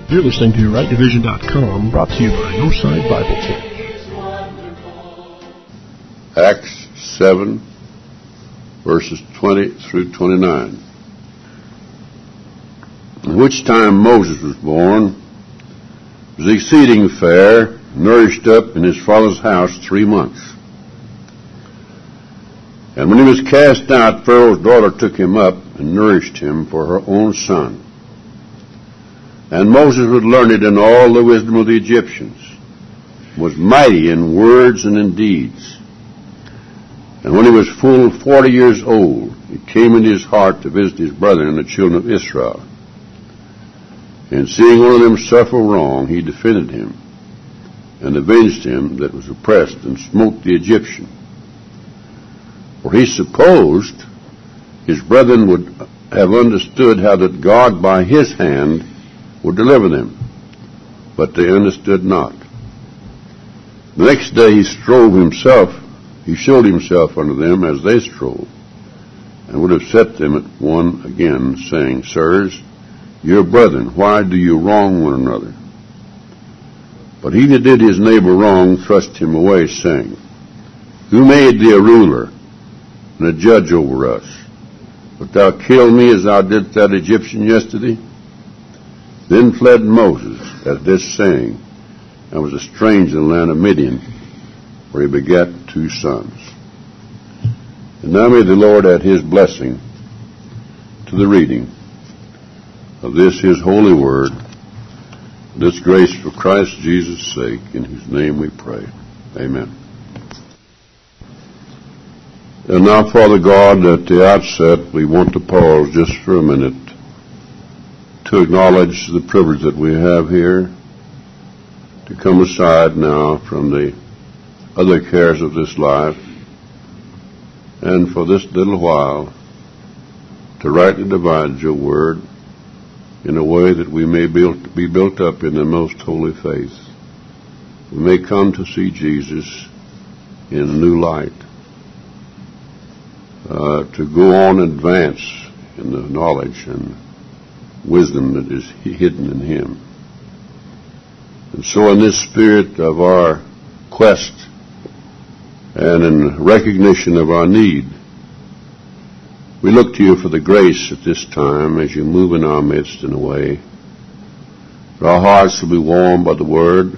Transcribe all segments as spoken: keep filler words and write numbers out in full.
You're listening to right division dot com, brought to you by Northside Bible Church. Acts seven, verses twenty through twenty-nine. In which time Moses was born, was exceeding fair, nourished up in his father's house three months. And when he was cast out, Pharaoh's daughter took him up and nourished him for her own son. And Moses was learned in all the wisdom of the Egyptians, was mighty in words and in deeds. And when he was full forty years old, it came into his heart to visit his brethren, the children of Israel. And seeing one of them suffer wrong, he defended him, and avenged him that was oppressed, and smote the Egyptian. For he supposed his brethren would have understood how that God by his hand would deliver them, but they understood not. The next day he strove himself, he showed himself unto them as they strove, and would have set them at one again, saying, Sirs, your brethren, why do you wrong one another? But he that did his neighbor wrong thrust him away, saying, Who made thee a ruler and a judge over us? Wilt thou kill me as thou didst that Egyptian yesterday? Then fled Moses at this saying, and was estranged in the land of Midian, where he begat two sons. And now may the Lord add his blessing to the reading of this his holy word, this grace for Christ Jesus' sake, in whose name we pray. Amen. And now, Father God, at the outset, we want to pause just for a minute to acknowledge the privilege that we have here to come aside now from the other cares of this life, and for this little while to rightly divide your word in a way that we may build, be built up in the most holy faith. We may come to see Jesus in a new light, uh, to go on and advance in the knowledge and wisdom that is hidden in him. And so in this spirit of our quest and in recognition of our need, we look to you for the grace at this time as you move in our midst in a way that our hearts will be warmed by the word,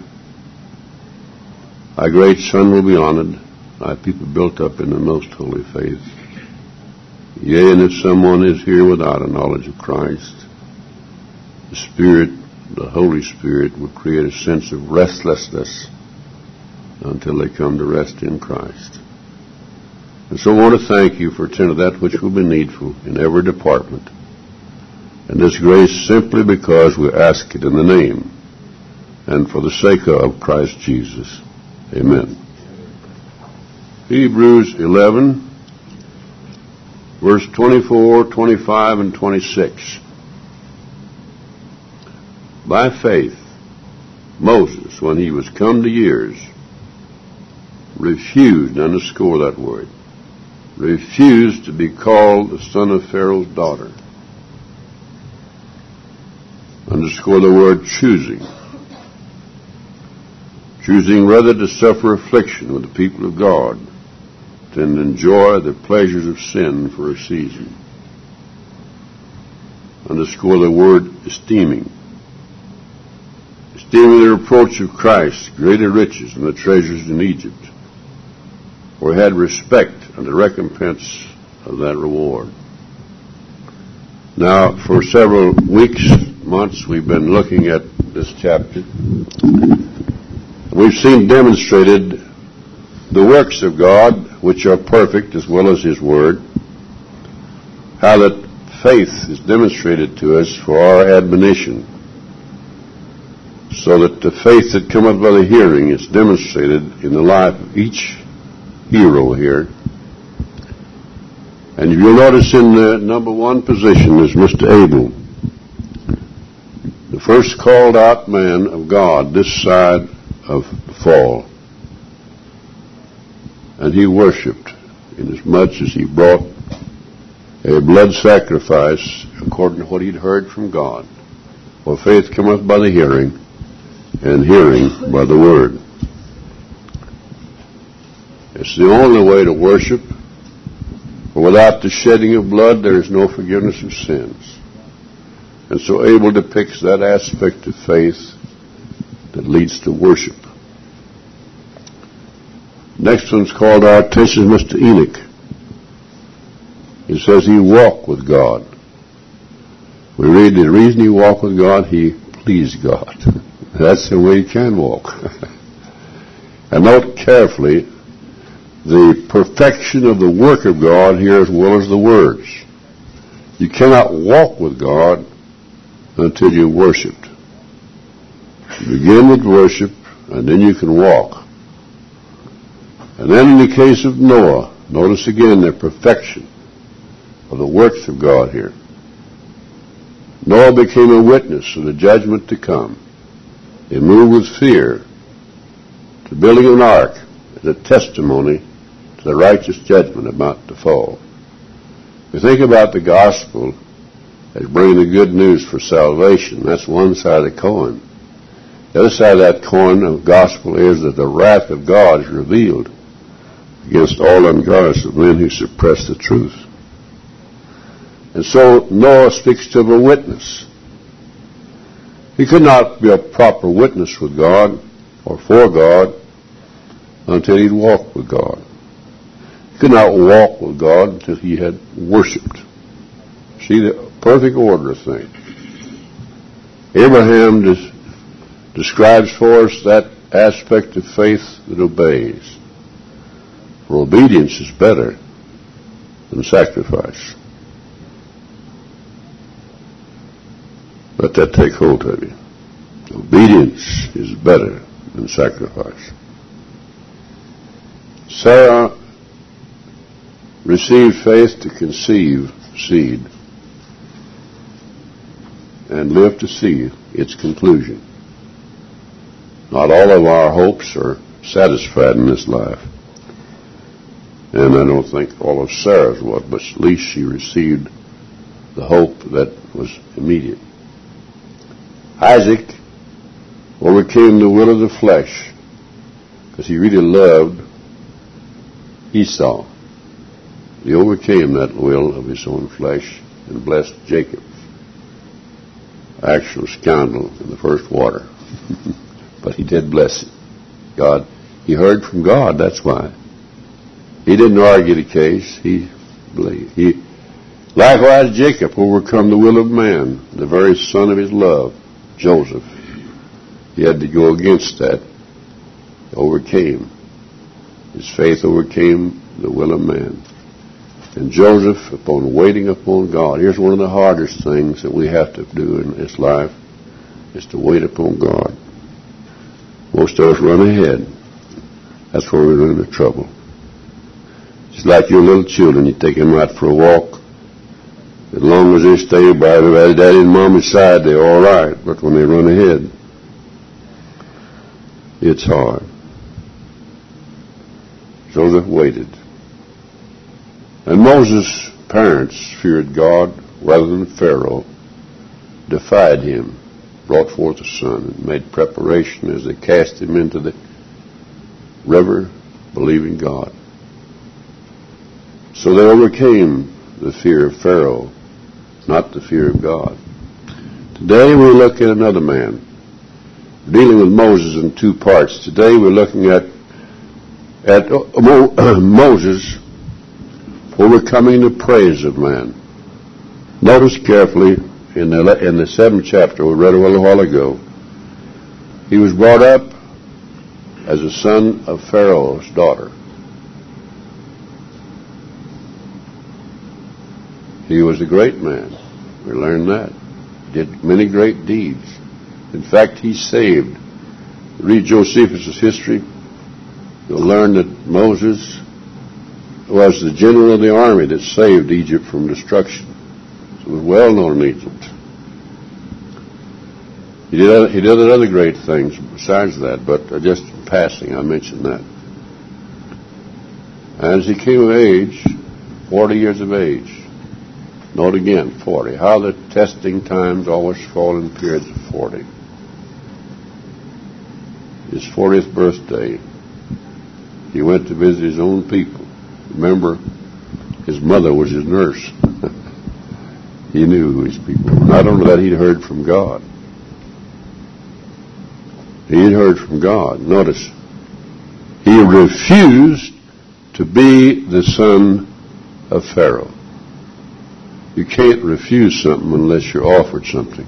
our great Son will be honored, our people built up in the most holy faith. Yea, and if someone is here without a knowledge of Christ, the Spirit, the Holy Spirit, will create a sense of restlessness until they come to rest in Christ. And so I want to thank you for attending that which will be needful in every department. And this grace simply because we ask it in the name and for the sake of Christ Jesus. Amen. Hebrews eleven, verse twenty-four, twenty-five, and twenty-six. By faith, Moses, when he was come to years, refused, underscore that word, refused to be called the son of Pharaoh's daughter. Underscore the word choosing. Choosing rather to suffer affliction with the people of God than enjoy the pleasures of sin for a season. Underscore the word esteeming. Esteeming the reproach of Christ greater riches than the treasures in Egypt, for he had respect and the recompense of that reward. Now, for several weeks, months, we've been looking at this chapter. We've seen demonstrated the works of God, which are perfect, as well as his word, how that faith is demonstrated to us for our admonition, so that the faith that cometh by the hearing is demonstrated in the life of each hero here. And if you'll notice in the number one position is Mister Abel, the first called out man of God this side of the fall. And he worshipped inasmuch as he brought a blood sacrifice according to what he'd heard from God. For faith cometh by the hearing, and hearing by the word. It's the only way to worship, for without the shedding of blood there is no forgiveness of sins. And so Abel depicts that aspect of faith that leads to worship. Next one's called our attention, Mister Enoch. It says he walked with God. We read the reason he walked with God, he pleased God. That's the way he can walk. And note carefully the perfection of the work of God here as well as the words. You cannot walk with God until you worshiped. You begin with worship, and then you can walk. And then in the case of Noah, notice again the perfection of the works of God here. Noah became a witness of the judgment to come. He moved with fear to building an ark as a testimony to the righteous judgment about to fall. We think about the gospel as bringing the good news for salvation. That's one side of the coin. The other side of that coin of gospel is that the wrath of God is revealed against all ungodliness of men who suppress the truth. And so Noah speaks to a witness. He could not be a proper witness with God or for God until he'd walked with God. He could not walk with God until he had worshipped. See the perfect order of things. Abraham des- describes for us that aspect of faith that obeys. For obedience is better than sacrifice. Let that take hold of you. Obedience is better than sacrifice. Sarah received faith to conceive seed and live to see its conclusion. Not all of our hopes are satisfied in this life. And I don't think all of Sarah's was, but at least she received the hope that was immediate. Isaac overcame the will of the flesh because he really loved Esau. He overcame that will of his own flesh and blessed Jacob. Actual scoundrel in the first water. But he did bless him. God, he heard from God, that's why. He didn't argue the case. He believed. He, likewise, Jacob overcome the will of man, the very son of his love, Joseph. He had to go against that. He overcame. His faith overcame the will of man. And Joseph, upon waiting upon God, here's one of the hardest things that we have to do in this life, is to wait upon God. Most of us run ahead. That's where we run into trouble. It's like your little children. You take them out for a walk. As long as they stay by their daddy and mommy's side, they're all right. But when they run ahead, it's hard. Joseph waited. And Moses' parents feared God rather than Pharaoh, defied him, brought forth a son, and made preparation as they cast him into the river, believing God. So they overcame the fear of Pharaoh, not the fear of God. Today we look at another man. We're dealing with Moses in two parts. Today we're looking at at Moses overcoming the praise of man. Notice carefully in the in the seventh chapter we read a little while ago. He was brought up as a son of Pharaoh's daughter. He was a great man. We learned that. Did many great deeds. In fact, he saved. Read Josephus' history. You'll learn that Moses was the general of the army that saved Egypt from destruction. So it was well known in Egypt. He did other, he did other great things besides that, but just in passing, I mentioned that. As he came of age, forty years of age, Note again, forty. How the testing times always fall in periods of forty. His fortieth birthday, he went to visit his own people. Remember, his mother was his nurse. He knew who his people were. Not only that, he'd heard from God. He'd heard from God. Notice, he refused to be the son of Pharaoh. You can't refuse something unless you're offered something.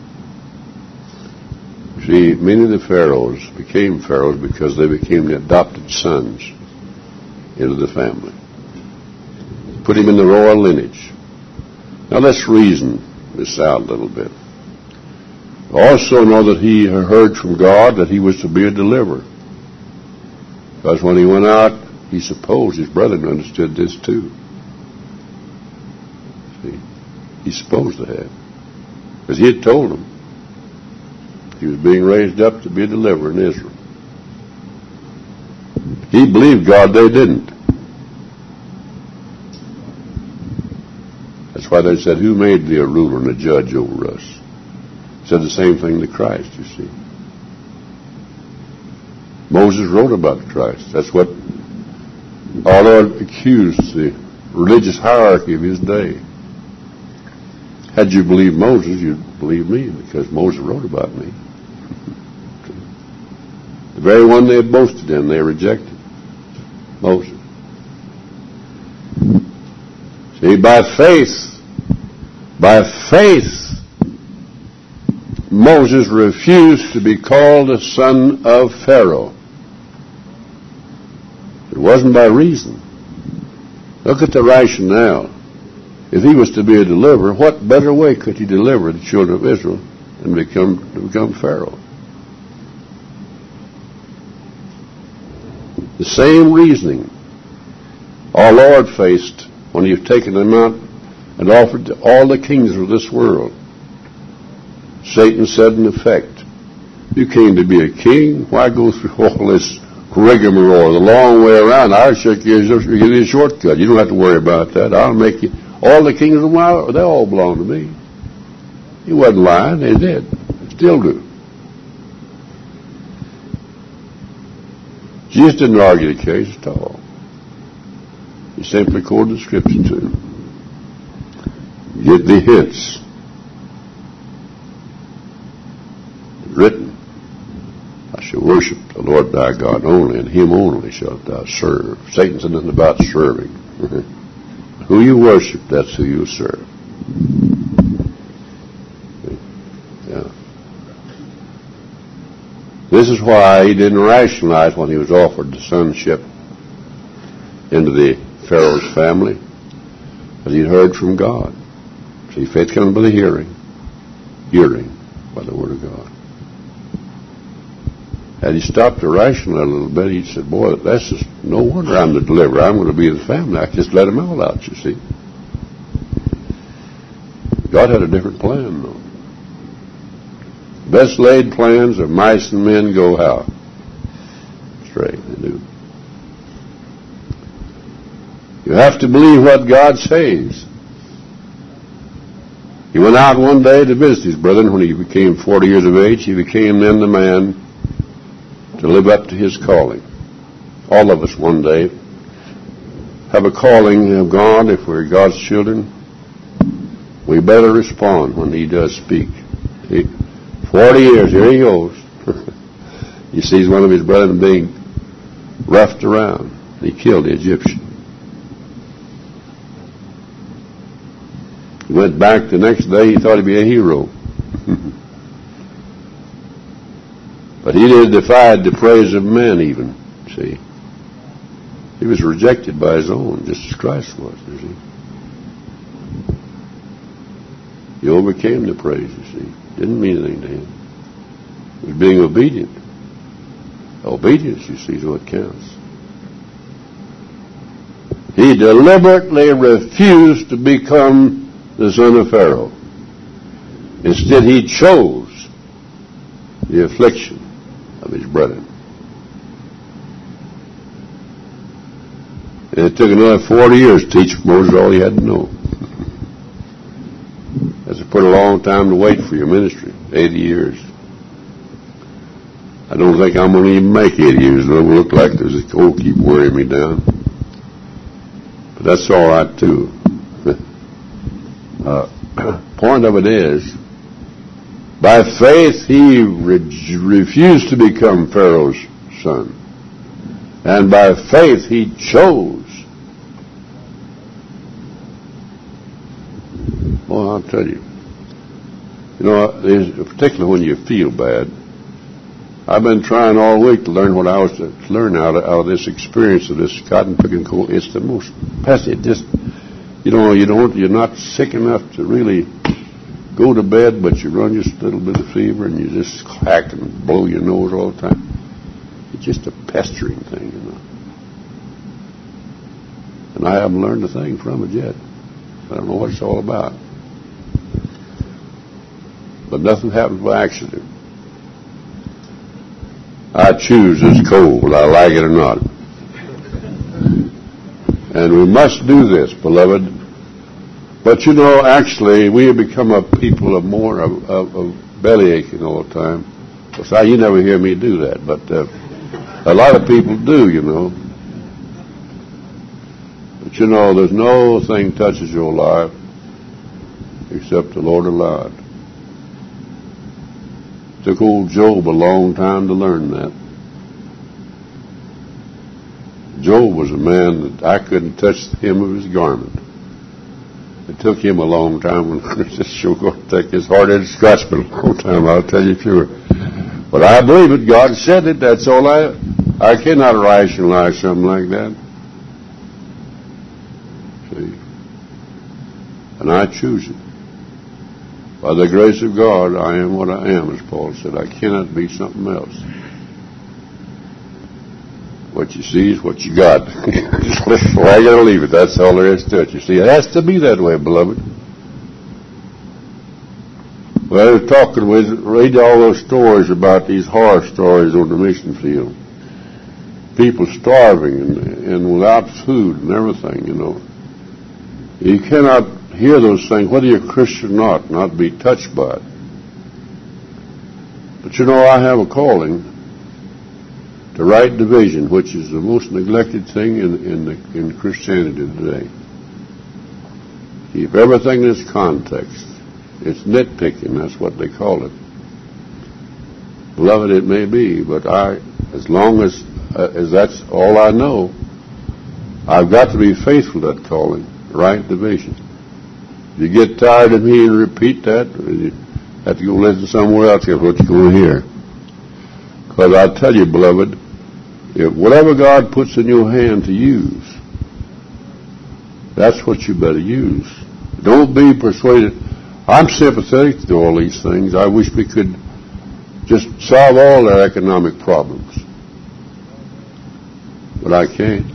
See, many of the pharaohs became pharaohs because they became the adopted sons into the family. Put him in the royal lineage. Now let's reason this out a little bit. Also know that he heard from God that he was to be a deliverer. Because when he went out, he supposed his brethren understood this too. See, he's supposed to have. Because he had told them he was being raised up to be a deliverer in Israel. He believed God, they didn't. That's why they said, who made thee a ruler and a judge over us? Said the same thing to Christ, you see. Moses wrote about Christ. That's what our Lord accused the religious hierarchy of his day. Had you believed Moses, you'd believe me, because Moses wrote about me. The very one they had boasted in, they rejected. Moses. See, by faith, by faith, Moses refused to be called a son of Pharaoh. It wasn't by reason. Look at the rationale. If he was to be a deliverer, what better way could he deliver the children of Israel than become, to become Pharaoh? The same reasoning our Lord faced when he was taken them out and offered to all the kings of this world. Satan said in effect, you came to be a king, why go through all this rigmarole, the long way around? I'll show you a shortcut. You don't have to worry about that. I'll make you, all the kings of the world, they all belong to me. He wasn't lying, they did. They still do. Jesus didn't argue the case at all. He simply quoted the scripture to him. Get the hints. Written, I shall worship the Lord thy God only, and him only shalt thou serve. Satan said nothing about serving. Who you worship, that's who you serve. Yeah. This is why he didn't rationalize when he was offered the sonship into the Pharaoh's family, because he'd heard from God. See, faith comes by the hearing, hearing by the word of God. Had he stopped to rationalize a little bit, he said, boy, that's just no wonder I'm the deliverer. I'm going to be the family. I just let them all out, you see. God had a different plan, though. Best laid plans of mice and men go how? Straight, they do. You have to believe what God says. He went out one day to visit his brethren. When he became forty years of age, he became then the man to live up to his calling. All of us one day have a calling of God. If we're God's children, we better respond when he does speak. He, forty years, here he goes. He sees one of his brethren being roughed around. He killed the Egyptian. He went back the next day, he thought he'd be a hero. But he did defied the praise of men even, see. He was rejected by his own, just as Christ was, you see. He overcame the praise, you see. Didn't mean anything to him. He was being obedient. Obedience, you see, is what counts. He deliberately refused to become the son of Pharaoh. Instead, he chose the affliction of his brethren. And it took another forty years to teach Moses all he had to know. That's a pretty long time to wait for your ministry, eighty years. I don't think I'm going to even make eighty years. It will look like there's a cold keep worrying me down. But that's all right, too. uh, point of it is, by faith he re- refused to become Pharaoh's son. And by faith he chose. Well, I'll tell you. You know, particularly when you feel bad, I've been trying all week to learn what I was to learn out of, out of this experience of this cotton picking cold. It's the most pesky. Just, you know, you don't, you're not sick enough to really go to bed, but you run just a little bit of fever and you just hack and blow your nose all the time. It's just a pestering thing, you know. And I haven't learned a thing from it yet. I don't know what it's all about. But nothing happens by accident. I choose this cold, whether I like it or not. And we must do this, beloved. But you know, actually, we have become a people of more of, of, of belly aching all the time. So you never hear me do that, but uh, a lot of people do, you know. But you know, there's no thing touches your life except the Lord allowed. It took old Job a long time to learn that. Job was a man that I couldn't touch the hem of his garment. It took him a long time. It's just sure going to take his hard-headed Scotsman a long time, I'll tell you sure. But I believe it. God said it. That's all I... I cannot rationalize something like that. See? And I choose it. By the grace of God, I am what I am, as Paul said. I cannot be something else. What you see is what you got. Well, I got to leave it. That's all there is to it. You see, it has to be that way, beloved. Well, I was talking with, read all those stories about these horror stories on the mission field. People starving and, and without food and everything, you know. You cannot hear those things, whether you're Christian or not, not be touched by it. But you know, I have a calling to right division, which is the most neglected thing in, in, the, in Christianity today. Keep everything in its context. It's nitpicking, that's what they call it. Beloved, it may be, but I, as long as, uh, as that's all I know, I've got to be faithful to that calling, right division. If you get tired of me and repeat that, you have to go listen somewhere else. That's what you're going to hear. Because I tell you, beloved, if whatever God puts in your hand to use, that's what you better use. Don't be persuaded. I'm sympathetic to all these things. I wish we could just solve all their economic problems. But I can't.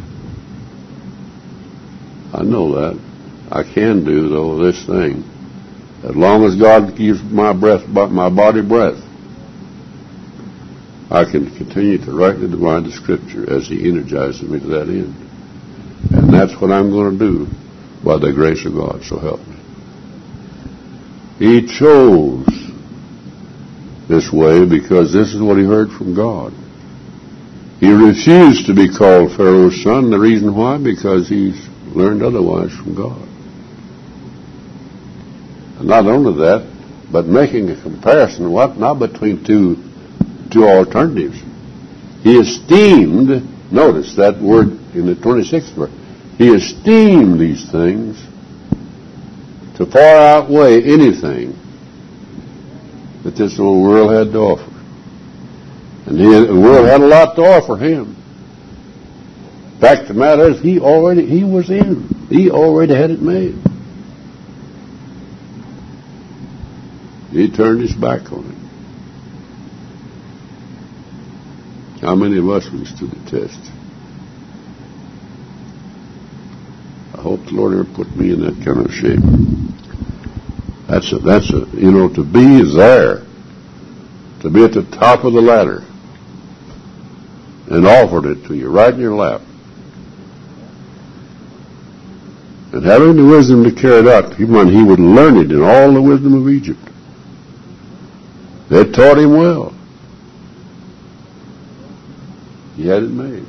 I know that. I can do, though, this thing. As long as God gives my breath, my body breath, I can continue to rightly divide the Scripture as He energizes me to that end. And that's what I'm going to do by the grace of God, so help me. He chose this way because this is what he heard from God. He refused to be called Pharaoh's son. The reason why? Because he's learned otherwise from God. And not only that, but making a comparison, what? Not between two, two alternatives. He esteemed, notice that word in the twenty-sixth verse, he esteemed these things to far outweigh anything that this little world had to offer. And he, the world had a lot to offer him. The fact of the matter is, he already, he was in. He already had it made. He turned his back on it. How many of us would stood the test? I hope the Lord ever put me in that kind of shape. That's a, that's a, you know, to be is there. To be at the top of the ladder. And offered it to you right in your lap. And having the wisdom to carry it out, he would learn it in all the wisdom of Egypt. They taught him well. He had it made.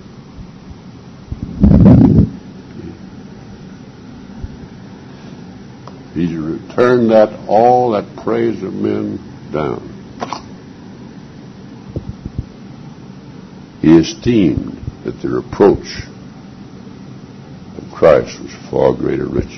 He's returned that all that praise of men down. He esteemed that the reproach of Christ was far greater riches.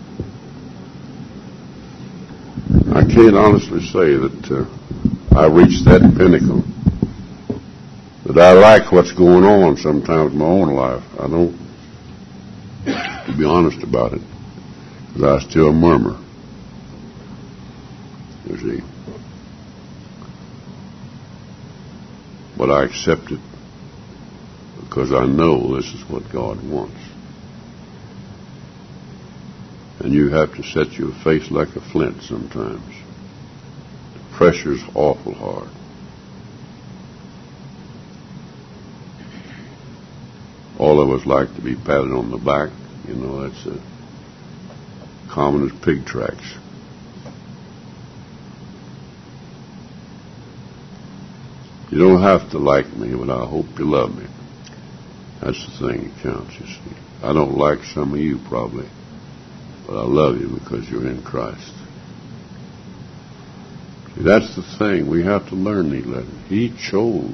I can't honestly say that uh, I reached that pinnacle. But I like what's going on sometimes in my own life. I don't, to be honest about it, because I still murmur. You see. But I accept it because I know this is what God wants. And you have to set your face like a flint sometimes. The pressure's awful hard. All of us like to be patted on the back. You know, that's as common as pig tracks. You don't have to like me, but I hope you love me. That's the thing that counts, you see. I don't like some of you probably, but I love you because you're in Christ. See, that's the thing. We have to learn these lessons. He chose.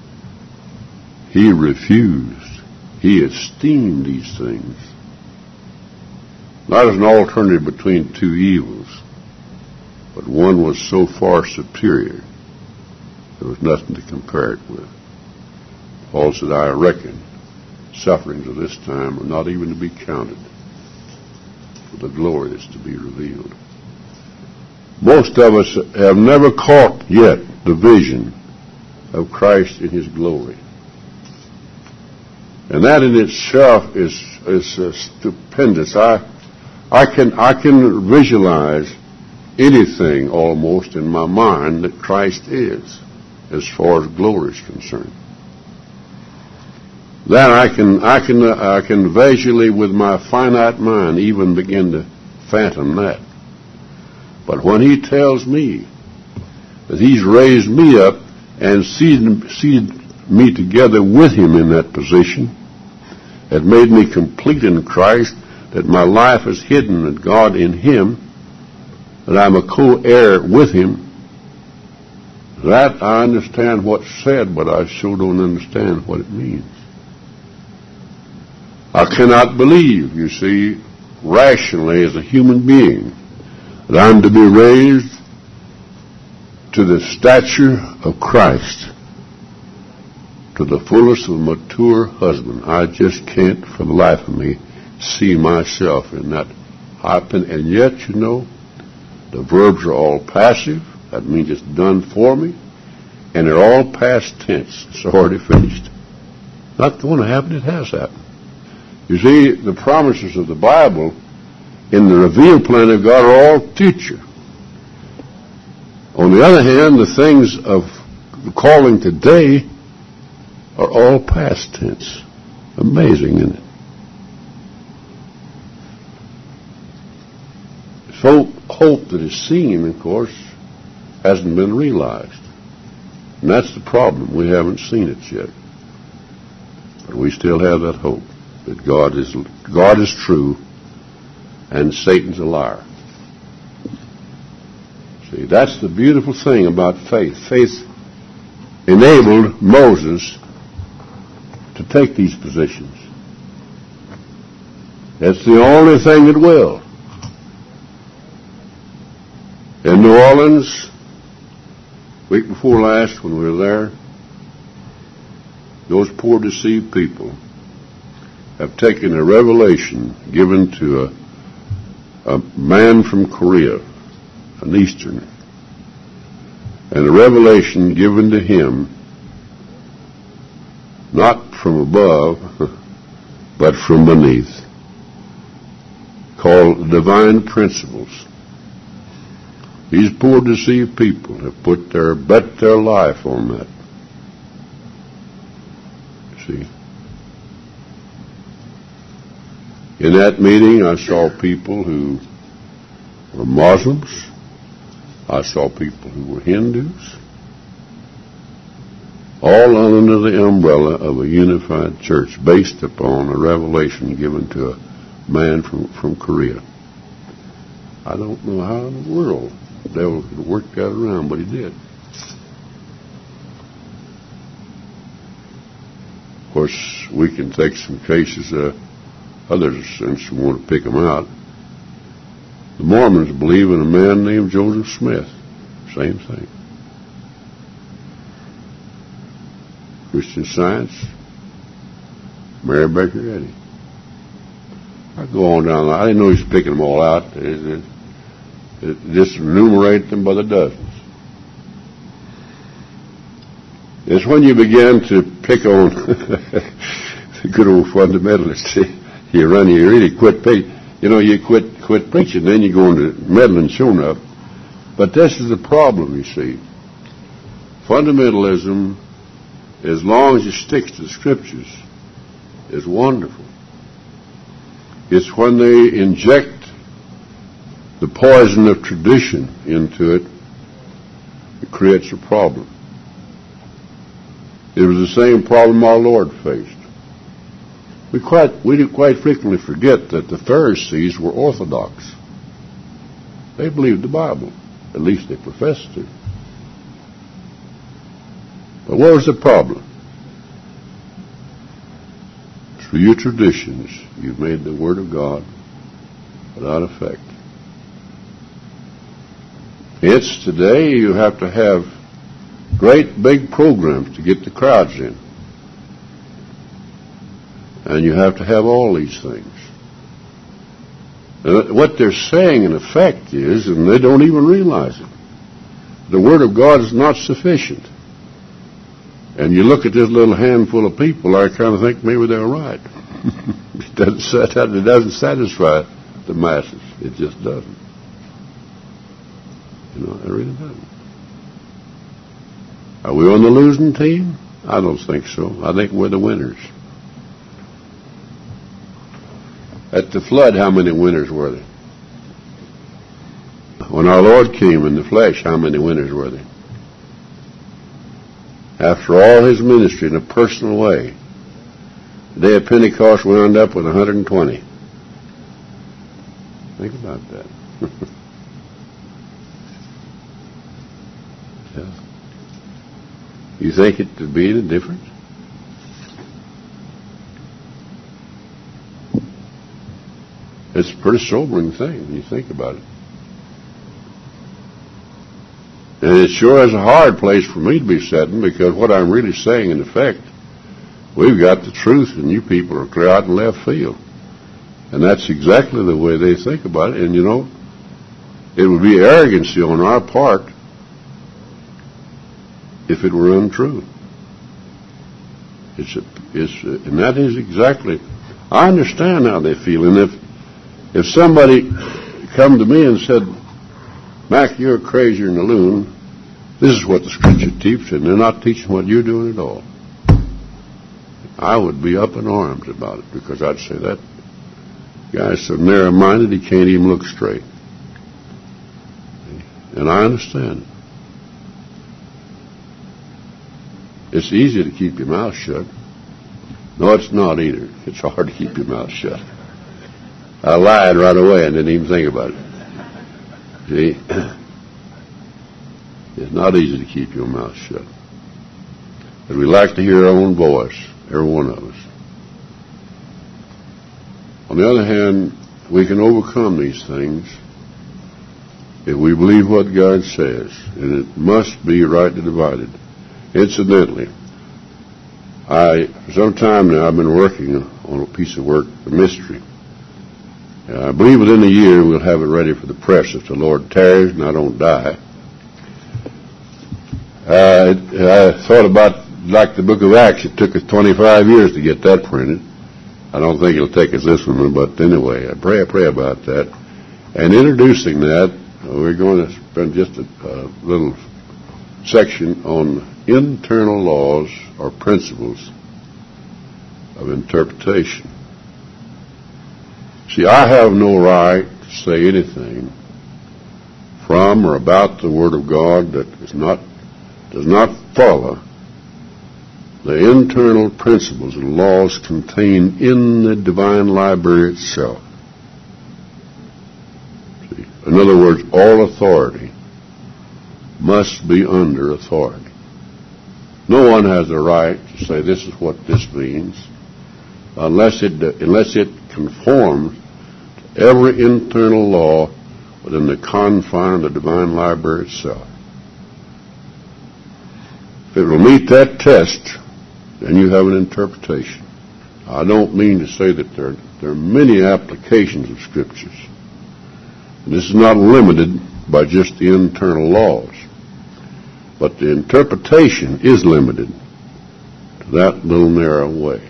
He refused. He esteemed these things. Not as an alternative between two evils, but one was so far superior, there was nothing to compare it with. Paul said, I reckon sufferings of this time are not even to be counted for the glory that's to be revealed. Most of us have never caught yet the vision of Christ in His glory. And that in itself is is uh, stupendous. I I can I can visualize anything almost in my mind that Christ is, as far as glory is concerned. That I can I can uh, I can visually with my finite mind even begin to fathom that. But when He tells me that He's raised me up and seated, seated me together with Him in that position, had made me complete in Christ, that my life is hidden in God in Him, that I'm a co-heir with Him, that I understand what's said, but I sure don't understand what it means. I cannot believe, you see, rationally as a human being, that I'm to be raised to the stature of Christ, to the fullness of a mature husband. I just can't, for the life of me, see myself in that high pen. And yet, you know, the verbs are all passive. That means it's done for me. And they're all past tense. It's already finished. Not going to happen, it has happened. You see, the promises of the Bible in the revealed plan of God are all future. On the other hand, the things of the calling today are all past tense. Amazing, isn't it? So hope that is seen, of course, hasn't been realized. And that's the problem. We haven't seen it yet. But we still have that hope that God is God is true and Satan's a liar. See, that's the beautiful thing about faith. Faith enabled Moses to take these positions. That's the only thing that will. In New Orleans, week before last when we were there, those poor deceived people have taken a revelation given to a, a man from Korea, an Easterner, and a revelation given to him not from above, but from beneath, called divine principles. These poor deceived people have put their, bet their life on that. See? In that meeting, I saw people who were Muslims. I saw people who were Hindus. All under the umbrella of a unified church based upon a revelation given to a man from, from Korea. I don't know how in the world the devil could work that around, but he did. Of course, we can take some cases, uh, others, since we want to pick them out. The Mormons believe in a man named Joseph Smith. Same thing. Christian Science, Mary Baker Eddy. I go on down there. I didn't know he was picking them all out. It, it, it just enumerate them by the dozens. It's when you begin to pick on the good old fundamentalists, you run, you really quit preaching. You know, you quit quit preaching, then you go into meddling, showing up. But this is the problem, you see. Fundamentalism, as long as it sticks to the Scriptures, is wonderful. It's when they inject the poison of tradition into it, it creates a problem. It was the same problem our Lord faced. We quite, we do quite frequently forget that the Pharisees were orthodox. They believed the Bible. At least they professed to. But what was the problem? Through your traditions, you've made the Word of God without effect. It's today you have to have great big programs to get the crowds in. And you have to have all these things. And what they're saying in effect is, and they don't even realize it, the Word of God is not sufficient. And you look at this little handful of people, I kind of think maybe they're right. it, doesn't, it doesn't satisfy the masses. It just doesn't. You know, it really doesn't. Are we on the losing team? I don't think so. I think we're the winners. At the flood, how many winners were there? When our Lord came in the flesh, how many winners were there? After all his ministry in a personal way, the day of Pentecost wound up with one hundred twenty. Think about that. Yeah. You think it would be any different? It's a pretty sobering thing when you think about it. And it sure is a hard place for me to be sitting, because what I'm really saying, in effect, we've got the truth and you people are clear out in left field. And that's exactly the way they think about it. And, you know, it would be arrogancy on our part if it were untrue. It's, a, it's a, and that is exactly, I understand how they feel. And if if somebody come to me and said, Mac, you're crazier than a loon, this is what the Scripture teaches, and they're not teaching what you're doing at all, I would be up in arms about it, because I'd say that guy's so narrow-minded he can't even look straight. And I understand. It's easy to keep your mouth shut. No, it's not either. It's hard to keep your mouth shut. I lied right away and didn't even think about it. See? It's not easy to keep your mouth shut. But we like to hear our own voice, every one of us. On the other hand, we can overcome these things if we believe what God says, and it must be rightly divided. Incidentally, I, for some time now, I've been working on a piece of work, a mystery. Uh, I believe within a year we'll have it ready for the press if the Lord tarries and I don't die. Uh, I thought about, like the book of Acts, it took us twenty-five years to get that printed. I don't think it'll take us this one, but anyway, I pray, I pray about that. And introducing that, we're going to spend just a, a little section on internal laws or principles of interpretation. See, I have no right to say anything from or about the Word of God that is not, does not follow the internal principles and laws contained in the divine library itself. See, in other words, all authority must be under authority. No one has a right to say this is what this means unless it unless it conforms to every internal law within the confine of the divine library itself. If it will meet that test, then you have an interpretation. I don't mean to say that there, there are many applications of Scriptures. And this is not limited by just the internal laws. But the interpretation is limited to that little narrow way.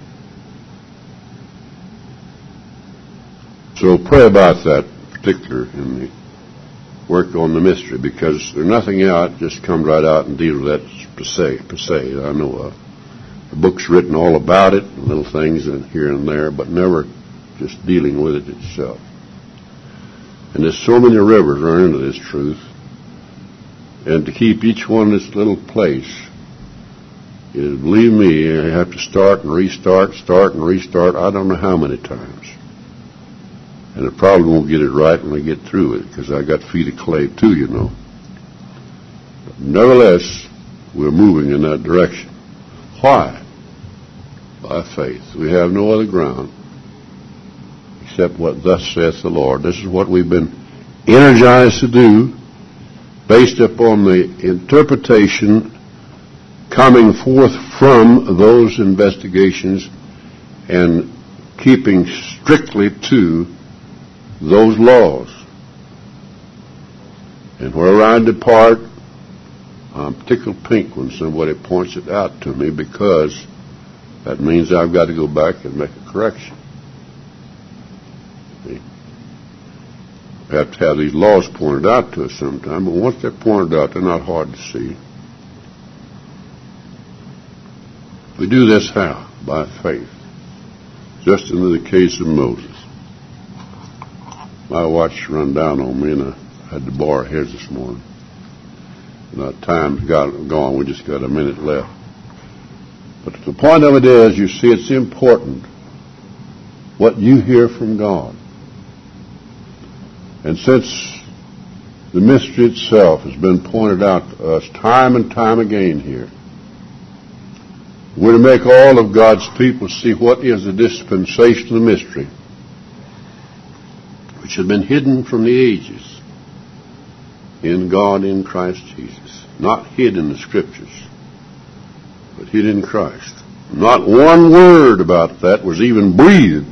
So pray about that particular in the work on the mystery, because there's nothing out, just come right out and deal with that per se, per se I know of. The book's written all about it, little things in here and there, but never just dealing with it itself. And there's so many rivers run into this truth, and to keep each one in its little place, is, believe me, you have to start and restart, start and restart, I don't know how many times. And I probably won't get it right when I get through it, because I got feet of clay too, you know. But nevertheless, we're moving in that direction. Why? By faith. We have no other ground except what thus saith the Lord. This is what we've been energized to do, based upon the interpretation coming forth from those investigations and keeping strictly to those laws. And where I depart, I'm tickled pink when somebody points it out to me, because that means I've got to go back and make a correction. See? We have to have these laws pointed out to us sometime, but once they're pointed out, they're not hard to see. We do this how? By faith. Just in the case of Moses. My watch run down on me, and I had to borrow his this morning. And our time's got gone. We just got a minute left. But the point of it is, you see, it's important what you hear from God. And since the mystery itself has been pointed out to us time and time again here, we're to make all of God's people see what is the dispensation of the mystery, which had been hidden from the ages in God in Christ Jesus. Not hid in the Scriptures, but hid in Christ. Not one word about that was even breathed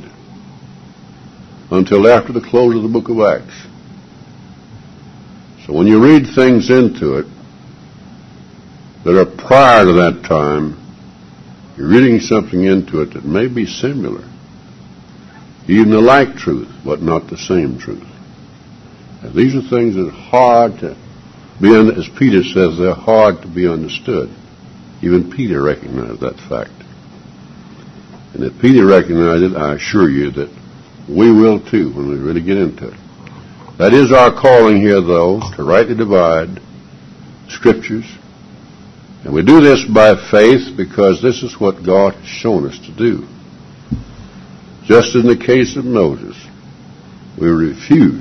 until after the close of the book of Acts. So when you read things into it that are prior to that time, you're reading something into it that may be similar. Even the like truth, but not the same truth. And these are things that are hard to be, as Peter says, they're hard to be understood. Even Peter recognized that fact. And if Peter recognized it, I assure you that we will too when we really get into it. That is our calling here, though, to rightly divide Scriptures. And we do this by faith because this is what God has shown us to do. Just in the case of Moses, we refuse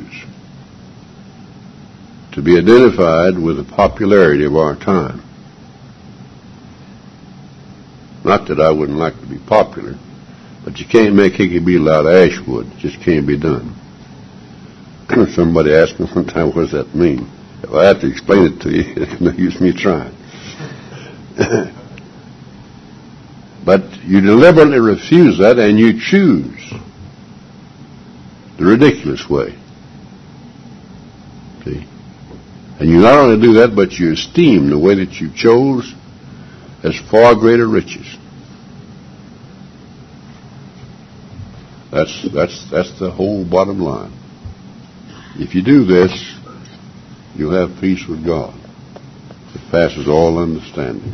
to be identified with the popularity of our time. Not that I wouldn't like to be popular, but you can't make hickey beetle out of ash wood. It just can't be done. Somebody asked me one time, what does that mean? If I have to explain it to you, it's no use me trying. But you deliberately refuse that, and you choose the ridiculous way. See? And you not only do that, but you esteem the way that you chose as far greater riches. That's that's that's the whole bottom line. If you do this, you'll have peace with God. It passes all understanding.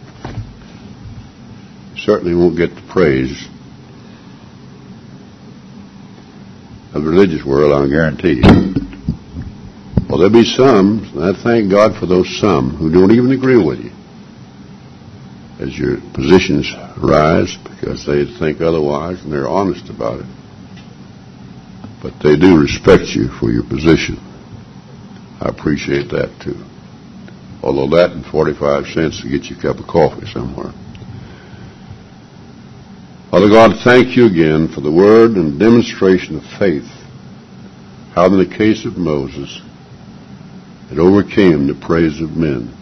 You certainly won't get the praise of the religious world, I'll guarantee you. Well, there'll be some, and I thank God for those some, who don't even agree with you as your positions rise, because they think otherwise and they're honest about it. But they do respect you for your position. I appreciate that too. Although that and forty-five cents to get you a cup of coffee somewhere. Father God, thank you again for the word and demonstration of faith. How in the case of Moses, it overcame the praise of men.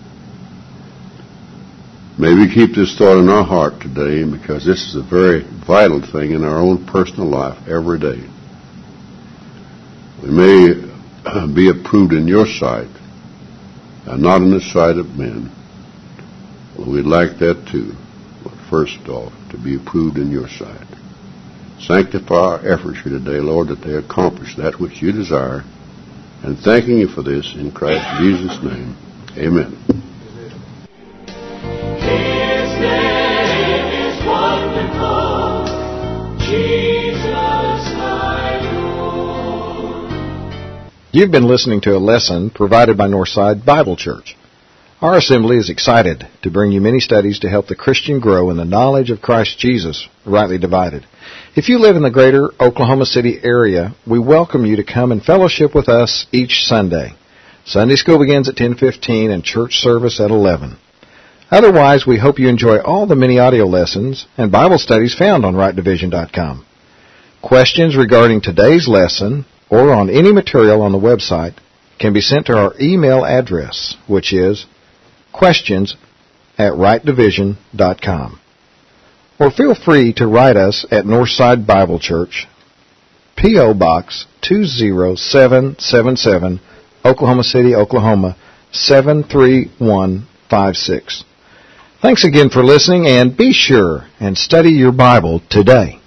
May we keep this thought in our heart today, because this is a very vital thing in our own personal life every day. We may be approved in your sight, and not in the sight of men. Well, we'd like that too. But first off, to be approved in your sight. Sanctify our efforts here today, Lord, that they accomplish that which you desire. And thanking you for this in Christ Jesus' name. Amen. His name is wonderful, Jesus my Lord. You've been listening to a lesson provided by Northside Bible Church. Our assembly is excited to bring you many studies to help the Christian grow in the knowledge of Christ Jesus, rightly divided. If you live in the greater Oklahoma City area, we welcome you to come and fellowship with us each Sunday. Sunday school begins at ten fifteen and church service at eleven. Otherwise, we hope you enjoy all the many audio lessons and Bible studies found on right division dot com. Questions regarding today's lesson or on any material on the website can be sent to our email address, which is questions at right division dot com. Or feel free to write us at Northside Bible Church, P O. Box two zero seven seven seven, Oklahoma City, Oklahoma seven three one five six. Thanks again for listening, and be sure and study your Bible today.